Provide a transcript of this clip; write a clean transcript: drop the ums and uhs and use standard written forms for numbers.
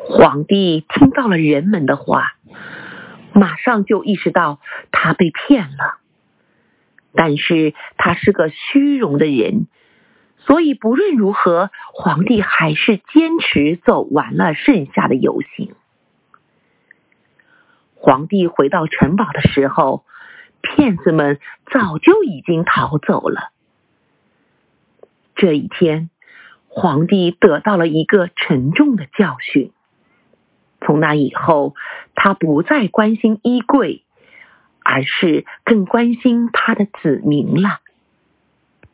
皇帝听到了人们的话，马上就意识到他被骗了。但是他是个虚荣的人，所以不论如何，皇帝还是坚持走完了剩下的游行。皇帝回到城堡的时候，骗子们早就已经逃走了。这一天，皇帝得到了一个沉重的教训。从那以后，他不再关心衣柜，而是更关心他的子民了。